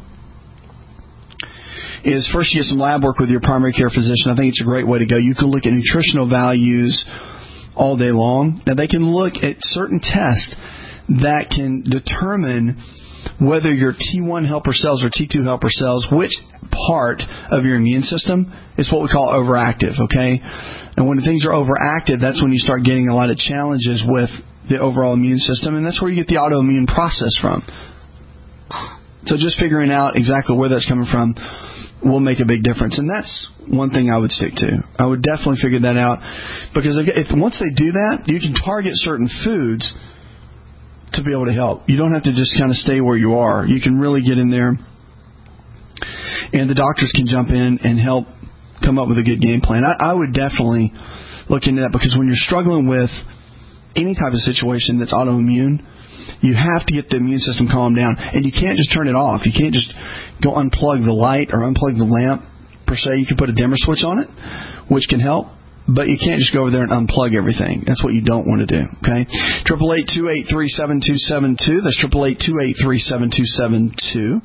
Speaker 2: is first you get some lab work with your primary care physician. I think it's a great way to go. You can look at nutritional values all day long. Now, they can look at certain tests that can determine whether your T1 helper cells or T2 helper cells, which part of your immune system is what we call overactive, okay? And when things are overactive, that's when you start getting a lot of challenges with the overall immune system, and that's where you get the autoimmune process from. So just figuring out exactly where that's coming from will make a big difference. And that's one thing I would stick to. I would definitely figure that out, because once they do that, you can target certain foods to be able to help. You don't have to just kind of stay where you are. You can really get in there, and the doctors can jump in and help come up with a good game plan. I would definitely look into that, because when you're struggling with any type of situation that's autoimmune, you have to get the immune system calmed down, and you can't just turn it off. You can't just go unplug the light or unplug the lamp, per se. You can put a dimmer switch on it, which can help, but you can't just go over there and unplug everything. That's what you don't want to do, okay? 888-283-7272. That's 888-283-7272.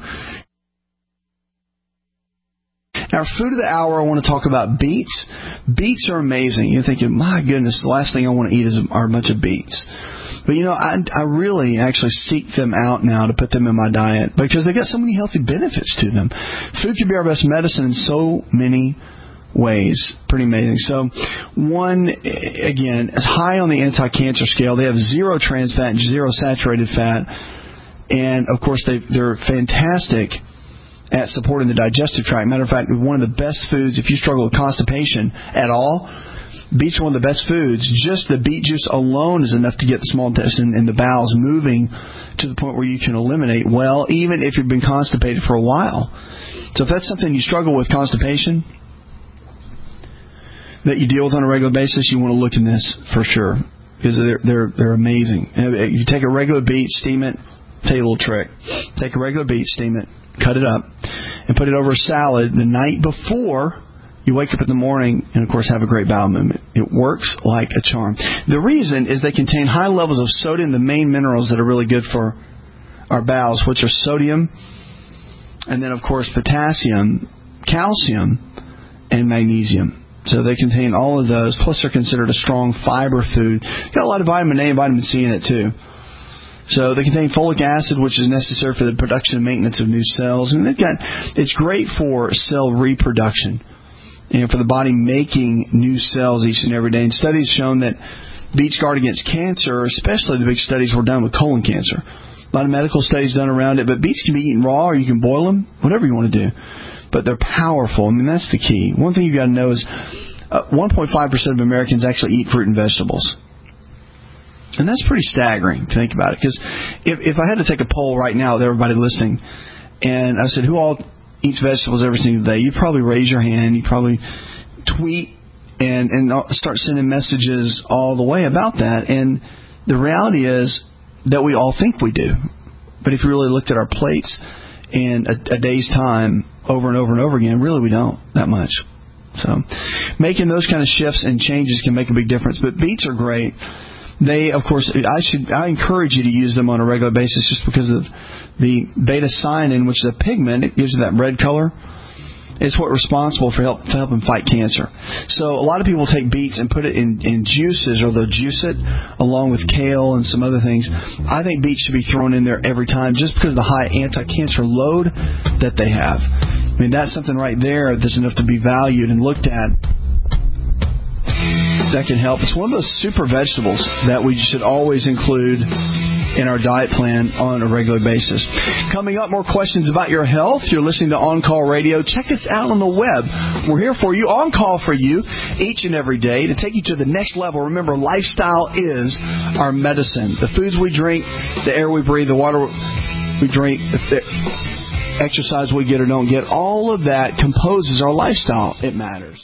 Speaker 2: Now, food of the hour, I want to talk about beets. Beets are amazing. You're thinking, my goodness, the last thing I want to eat are a bunch of beets. But, I really actually seek them out now to put them in my diet, because they got so many healthy benefits to them. Food can be our best medicine in so many ways. Pretty amazing. So, one, again, is high on the anti-cancer scale. They have 0 trans fat and 0 saturated fat. And, of course, they're fantastic at supporting the digestive tract. Matter of fact, one of the best foods, if you struggle with constipation at all, beets are one of the best foods. Just the beet juice alone is enough to get the small intestine and the bowels moving to the point where you can eliminate well, even if you've been constipated for a while. So if that's something you struggle with, constipation, that you deal with on a regular basis, you want to look in this for sure, because they're amazing. If you take a regular beet, steam it. I'll tell you a little trick. Take a regular beet, steam it, cut it up, and put it over a salad the night before you wake up in the morning, and, of course, have a great bowel movement. It works like a charm. The reason is they contain high levels of sodium, the main minerals that are really good for our bowels, which are sodium, and then, of course, potassium, calcium, and magnesium. So they contain all of those, plus they're considered a strong fiber food. Got a lot of vitamin A and vitamin C in it, too. So they contain folic acid, which is necessary for the production and maintenance of new cells. And it's great for cell reproduction and for the body making new cells each and every day. And studies shown that beets guard against cancer, especially the big studies were done with colon cancer. A lot of medical studies done around it, but beets can be eaten raw, or you can boil them, whatever you want to do. But they're powerful. I mean, that's the key. One thing you got to know is 1.5% of Americans actually eat fruit and vegetables. And that's pretty staggering to think about it. Because if I had to take a poll right now with everybody listening, and I said, who all eats vegetables every single day, you'd probably raise your hand. You'd probably tweet and start sending messages all the way about that. And the reality is that we all think we do. But if you really looked at our plates in a day's time over and over and over again, really we don't that much. So making those kind of shifts and changes can make a big difference. But beets are great. They, of course, I encourage you to use them on a regular basis just because of the beta-cyanin, which is a pigment. It gives you that red color. It's what's responsible for helping fight cancer. So a lot of people take beets and put it in juices, or they'll juice it along with kale and some other things. I think beets should be thrown in there every time just because of the high anti-cancer load that they have. I mean, that's something right there that's enough to be valued and looked at. That can help. It's one of those super vegetables that we should always include in our diet plan on a regular basis. Coming up, more questions about your health. You're listening to On Call Radio. Check us out on the web. We're here for you, on call for you, each and every day to take you to the next level. Remember, lifestyle is our medicine. The foods we drink, the air we breathe, the water we drink, the exercise we get or don't get, all of that composes our lifestyle. It matters.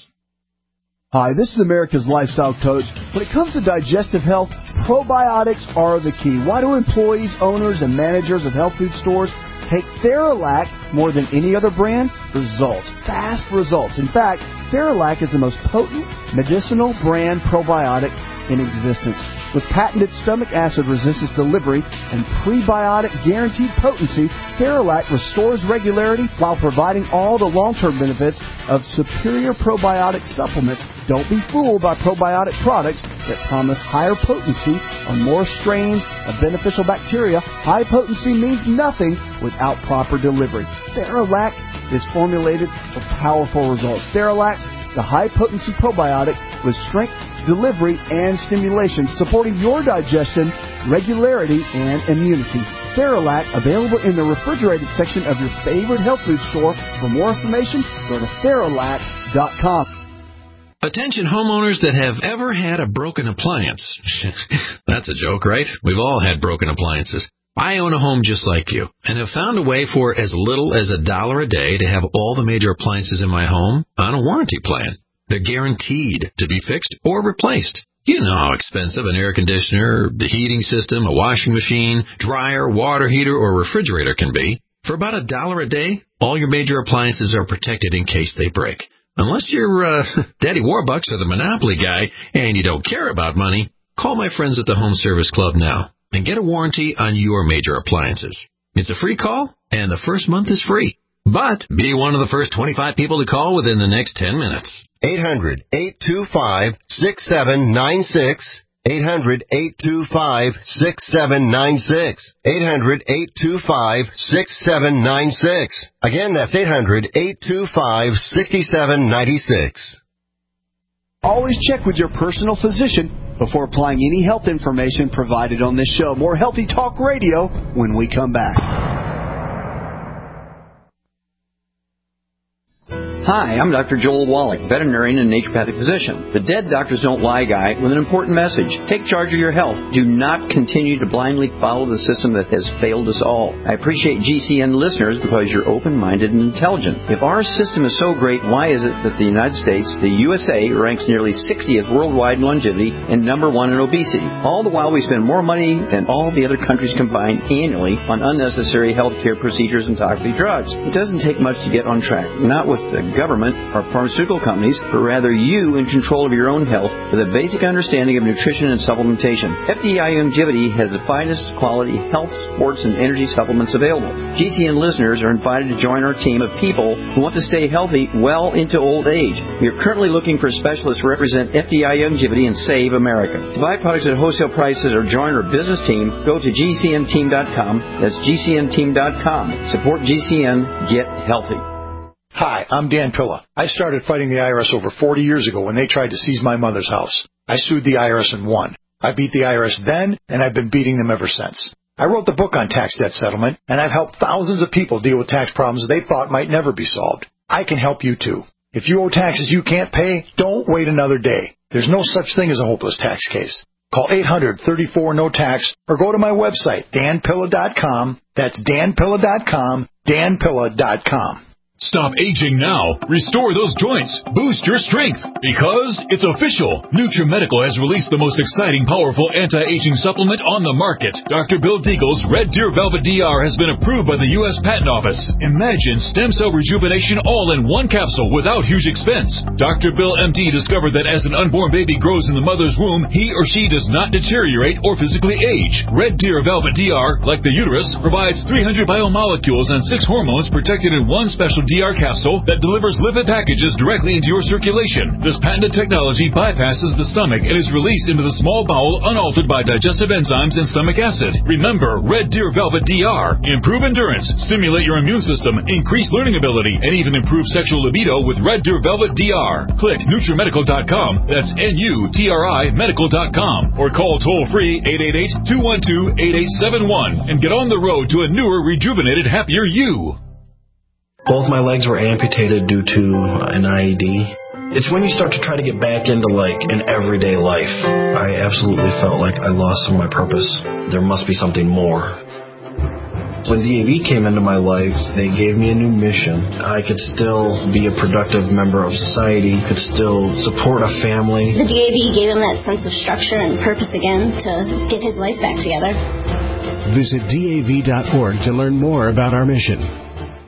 Speaker 2: Hi, this is America's Lifestyle Coach. When it comes to digestive health, probiotics are the key. Why do employees, owners, and managers of health food stores take Theralac more than any other brand? Results. Fast results. In fact, Theralac is the most potent medicinal brand probiotic in existence. With patented stomach acid resistance delivery and prebiotic guaranteed potency, Theralac restores regularity while providing all the long-term benefits of superior probiotic supplements. Don't be fooled by probiotic products that promise higher potency or more strains of beneficial bacteria. High potency means nothing without proper delivery. Theralac is formulated for powerful results. Theralac, the high-potency probiotic with strength, delivery, and stimulation, supporting your digestion, regularity, and immunity. Theralac, available in the refrigerated section of your favorite health food store. For more information, go to Theralac.com.
Speaker 19: Attention homeowners that have ever had a broken appliance. That's a joke, right? We've all had broken appliances. I own a home just like you and have found a way for as little as $1 a day to have all the major appliances in my home on a warranty plan. They're guaranteed to be fixed or replaced. You know how expensive an air conditioner, the heating system, a washing machine, dryer, water heater, or refrigerator can be. For about $1 a day, all your major appliances are protected in case they break. Unless you're Daddy Warbucks or the Monopoly guy and you don't care about money, call my friends at the Home Service Club now and get a warranty on your major appliances. It's a free call, and the first month is free. But be one of the first 25 people to call within the next 10 minutes.
Speaker 20: 800-825-6796. 800-825-6796. 800-825-6796. Again, that's 800-825-6796.
Speaker 2: Always check with your personal physician before applying any health information provided on this show. More Healthy Talk Radio when we come back.
Speaker 21: Hi, I'm Dr. Joel Wallach, veterinarian and naturopathic physician. The Dead Doctors Don't Lie guy with an important message. Take charge of your health. Do not continue to blindly follow the system that has failed us all. I appreciate GCN listeners because you're open-minded and intelligent. If our system is so great, why is it that the United States, the USA, ranks nearly 60th worldwide in longevity and number 1 in obesity? All the while we spend more money than all the other countries combined annually on unnecessary health care procedures and toxic drugs. It doesn't take much to get on track. Not with the government or pharmaceutical companies, but rather you in control of your own health with a basic understanding of nutrition and supplementation. FDI Longevity has the finest quality health, sports, and energy supplements available. GCN listeners are invited to join our team of people who want to stay healthy well into old age. We are currently looking for specialists to represent FDI Longevity and Save America. To buy products at wholesale prices or join our business team, go to GCNteam.com. That's GCNteam.com. Support GCN. Get healthy.
Speaker 22: Hi, I'm Dan Pilla. I started fighting the IRS over 40 years ago when they tried to seize my mother's house. I sued the IRS and won. I beat the IRS then, and I've been beating them ever since. I wrote the book on tax debt settlement, and I've helped thousands of people deal with tax problems they thought might never be solved. I can help you too. If you owe taxes you can't pay, don't wait another day. There's no such thing as a hopeless tax case. Call 800-34-NO-TAX or go to my website, danpilla.com. That's danpilla.com, danpilla.com.
Speaker 9: Stop aging now. Restore those joints. Boost your strength. Because it's official. NutriMedical has released the most exciting, powerful anti-aging supplement on the market. Dr. Bill Deagle's Red Deer Velvet DR has been approved by the U.S. Patent Office. Imagine stem cell rejuvenation all in one capsule without huge expense. Dr. Bill MD discovered that as an unborn baby grows in the mother's womb, he or she does not deteriorate or physically age. Red Deer Velvet DR, like the uterus, provides 300 biomolecules and 6 hormones protected in one special DR capsule that delivers lipid packages directly into your circulation. This patented technology bypasses the stomach and is released into the small bowel unaltered by digestive enzymes and stomach acid. Remember, Red Deer Velvet DR. Improve endurance, stimulate your immune system, increase learning ability, and even improve sexual libido with Red Deer Velvet DR. Click NutriMedical.com. That's NUTRI Medical.com. Or call toll-free 888-212-8871 and get on the road to a newer, rejuvenated, happier you.
Speaker 3: Both my legs were amputated due to an IED. It's when you start to try to get back into, an everyday life. I absolutely felt like I lost some of my purpose. There must be something more. When DAV came into my life, they gave me a new mission. I could still be a productive member of society, could still support a family.
Speaker 4: The DAV gave him that sense of structure and purpose again to get his life back together.
Speaker 23: Visit DAV.org to learn more about our mission.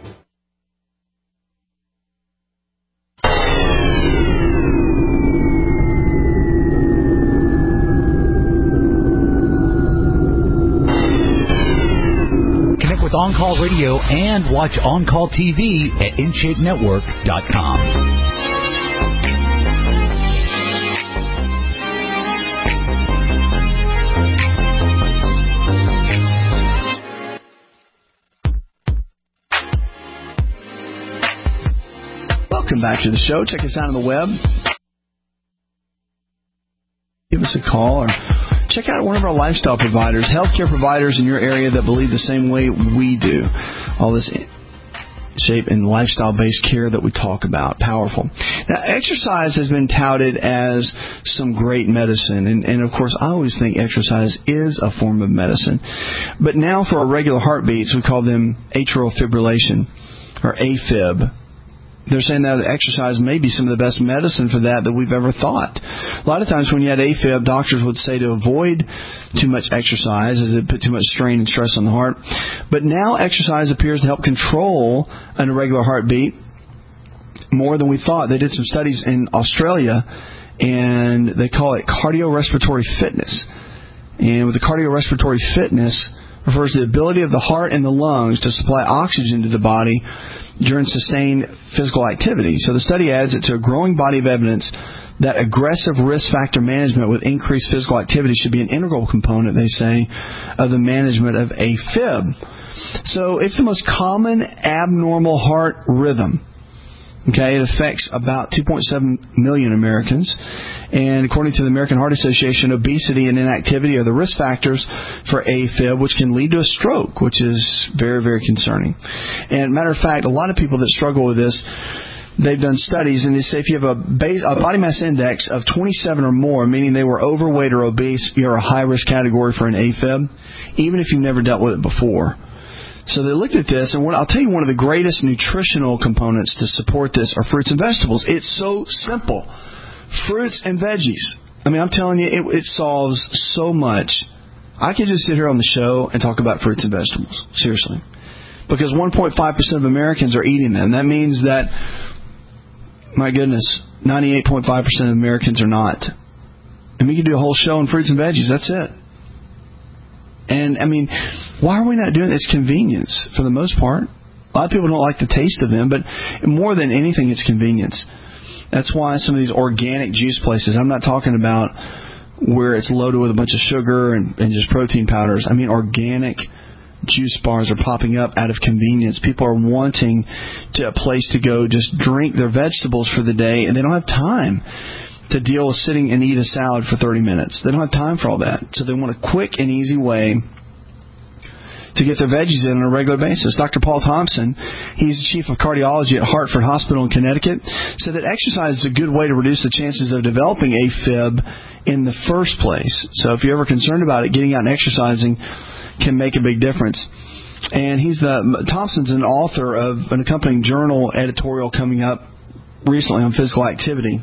Speaker 10: On Call Radio and watch On Call TV at InShapeNetwork.com.
Speaker 2: Welcome back to the show. Check us out on the web. Give us a call or check out one of our lifestyle providers, healthcare providers in your area that believe the same way we do. All this shape and lifestyle-based care that we talk about. Powerful. Now, exercise has been touted as some great medicine. And of course, I always think exercise is a form of medicine. But now for our regular heartbeats, we call them atrial fibrillation, or AFib. They're saying that exercise may be some of the best medicine for that we've ever thought. A lot of times when you had AFib, doctors would say to avoid too much exercise as it put too much strain and stress on the heart. But now exercise appears to help control an irregular heartbeat more than we thought. They did some studies in Australia, and they call it cardiorespiratory fitness. And with the cardiorespiratory fitness refers to the ability of the heart and the lungs to supply oxygen to the body during sustained physical activity. So the study adds it to a growing body of evidence that aggressive risk factor management with increased physical activity should be an integral component, they say, of the management of AFib. So it's the most common abnormal heart rhythm. Okay, it affects about 2.7 million Americans. And according to the American Heart Association, obesity and inactivity are the risk factors for AFib, which can lead to a stroke, which is very, very concerning. And matter of fact, a lot of people that struggle with this, they've done studies, and they say if you have a body mass index of 27 or more, meaning they were overweight or obese, you're a high-risk category for an AFib, even if you've never dealt with it before. So they looked at this, and I'll tell you one of the greatest nutritional components to support this are fruits and vegetables. It's so simple. Fruits and veggies. I mean, I'm telling you, it solves so much. I could just sit here on the show and talk about fruits and vegetables. Seriously. Because 1.5% of Americans are eating them. That means that, my goodness, 98.5% of Americans are not. And we could do a whole show on fruits and veggies. That's it. And, I mean, why are we not doing it? It's convenience for the most part. A lot of people don't like the taste of them, but more than anything, it's convenience. That's why some of these organic juice places, I'm not talking about where it's loaded with a bunch of sugar and just protein powders. I mean, organic juice bars are popping up out of convenience. People are wanting a place to go just drink their vegetables for the day, and they don't have time to deal with sitting and eat a salad for 30 minutes. They don't have time for all that. So they want a quick and easy way to get their veggies in on a regular basis. Dr. Paul Thompson, he's the chief of cardiology at Hartford Hospital in Connecticut, said that exercise is a good way to reduce the chances of developing AFib in the first place. So if you're ever concerned about it, getting out and exercising can make a big difference. And Thompson's an author of an accompanying journal editorial coming up recently on physical activity.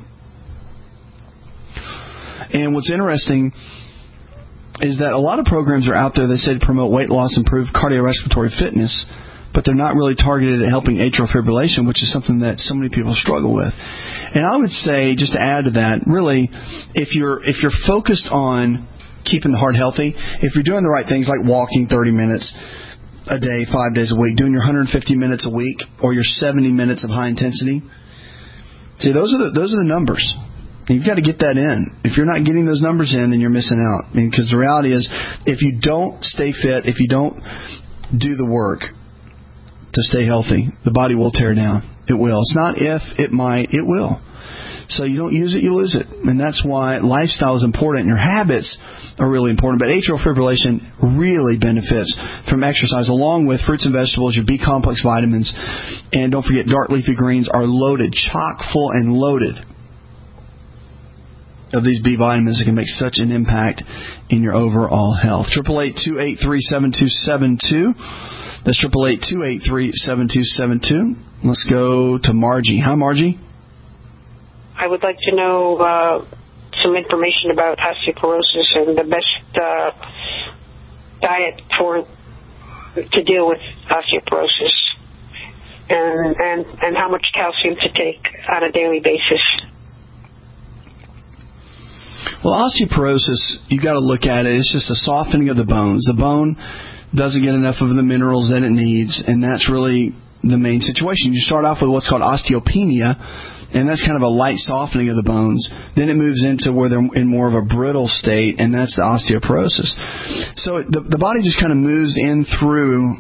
Speaker 2: And what's interesting is that a lot of programs are out there that say to promote weight loss, improve cardiorespiratory fitness, but they're not really targeted at helping atrial fibrillation, which is something that so many people struggle with. And I would say, just to add to that, really, if you're focused on keeping the heart healthy, if you're doing the right things like walking 30 minutes a day, 5 days a week, doing your 150 minutes a week, or your 70 minutes of high intensity, see, those are the numbers. You've got to get that in. If you're not getting those numbers in, then you're missing out. Because the reality is, if you don't stay fit, if you don't do the work to stay healthy, the body will tear down. It will. It's not if, it might, it will. So you don't use it, you lose it. And that's why lifestyle is important. Your habits are really important. But atrial fibrillation really benefits from exercise, along with fruits and vegetables, your B-complex vitamins. And don't forget, dark leafy greens are loaded, chock full and loaded of these B vitamins that can make such an impact in your overall health. 888-283-7272. That's 888-283-7272. Let's go to Margie. Hi, Margie.
Speaker 5: I would like to know some information about osteoporosis and the best diet to deal with osteoporosis, and how much calcium to take on a daily basis.
Speaker 2: Well, osteoporosis, you got to look at it. It's just a softening of the bones. The bone doesn't get enough of the minerals that it needs, and that's really the main situation. You start off with what's called osteopenia, and that's kind of a light softening of the bones. Then it moves into where they're in more of a brittle state, and that's the osteoporosis. So the body just kind of moves in through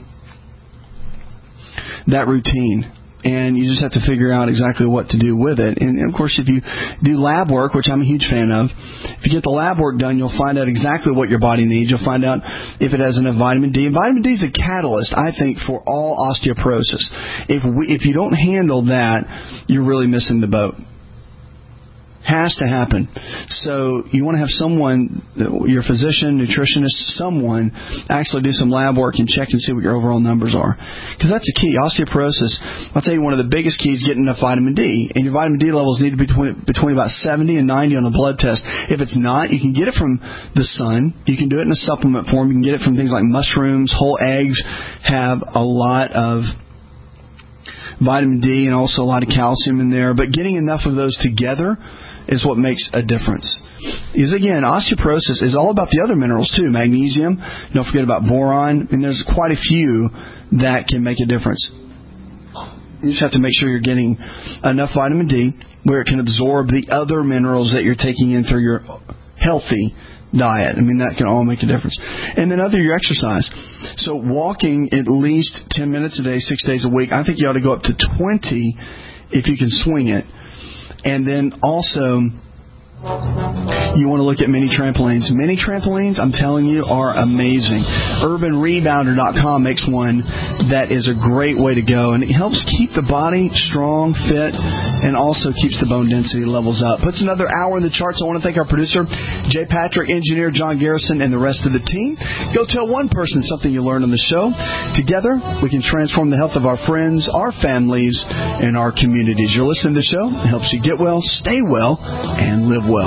Speaker 2: that routine. And you just have to figure out exactly what to do with it. And, of course, if you do lab work, which I'm a huge fan of, if you get the lab work done, you'll find out exactly what your body needs. You'll find out if it has enough vitamin D. And vitamin D is a catalyst, I think, for all osteoporosis. If you don't handle that, you're really missing the boat. Has to happen. So you want to have someone, your physician, nutritionist, someone actually do some lab work and check and see what your overall numbers are. Because that's the key. Osteoporosis, I'll tell you, one of the biggest keys is getting enough vitamin D. And your vitamin D levels need to be between about 70 and 90 on a blood test. If it's not, you can get it from the sun. You can do it in a supplement form. You can get it from things like mushrooms. Whole eggs have a lot of vitamin D and also a lot of calcium in there. But getting enough of those together is what makes a difference. Is again, osteoporosis is all about the other minerals too. Magnesium, don't forget about boron, and there's quite a few that can make a difference. You just have to make sure you're getting enough vitamin D where it can absorb the other minerals that you're taking in through your healthy diet. I mean, that can all make a difference. And then your exercise. So walking at least 10 minutes a day, 6 days a week. I think you ought to go up to 20 if you can swing it. And then also, you want to look at mini trampolines. Mini trampolines, I'm telling you, are amazing. UrbanRebounder.com makes one that is a great way to go. And it helps keep the body strong, fit, and also keeps the bone density levels up. Puts another hour in the charts. I want to thank our producer, Jay Patrick, engineer John Garrison, and the rest of the team. Go tell one person something you learned on the show. Together, we can transform the health of our friends, our families, and our communities. You're listening to the show. It helps you get well, stay well, and live well.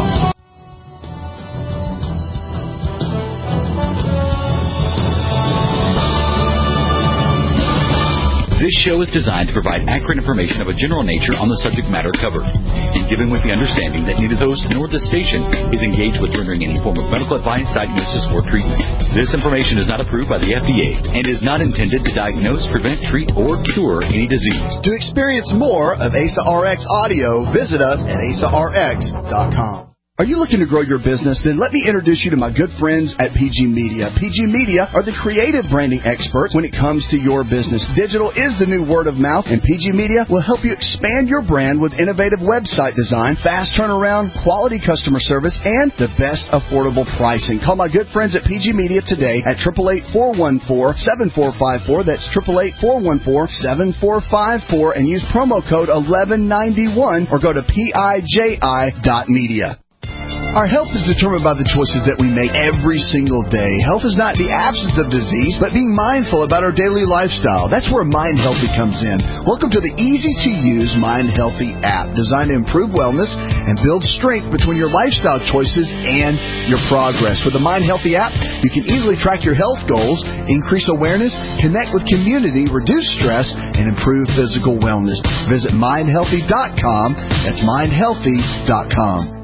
Speaker 10: This show is designed to provide accurate information of a general nature on the subject matter covered, and given with the understanding that neither the host nor the station is engaged with rendering any form of medical advice, diagnosis, or treatment. This information is not approved by the FDA and is not intended to diagnose, prevent, treat, or cure any disease.
Speaker 2: To experience more of ASA RX audio, visit us at asarx.com. Are you looking to grow your business? Then let me introduce you to my good friends at PG Media. PG Media are the creative branding experts when it comes to your business. Digital is the new word of mouth, and PG Media will help you expand your brand with innovative website design, fast turnaround, quality customer service, and the best affordable pricing. Call my good friends at PG Media today at 888-414-7454. That's 888-414-7454, and use promo code 1191 or go to PIJI.media. Our health is determined by the choices that we make every single day. Health is not the absence of disease, but being mindful about our daily lifestyle. That's where Mind Healthy comes in. Welcome to the easy-to-use Mind Healthy app, designed to improve wellness and build strength between your lifestyle choices and your progress. With the Mind Healthy app, you can easily track your health goals, increase awareness, connect with community, reduce stress, and improve physical wellness. Visit mindhealthy.com. That's mindhealthy.com.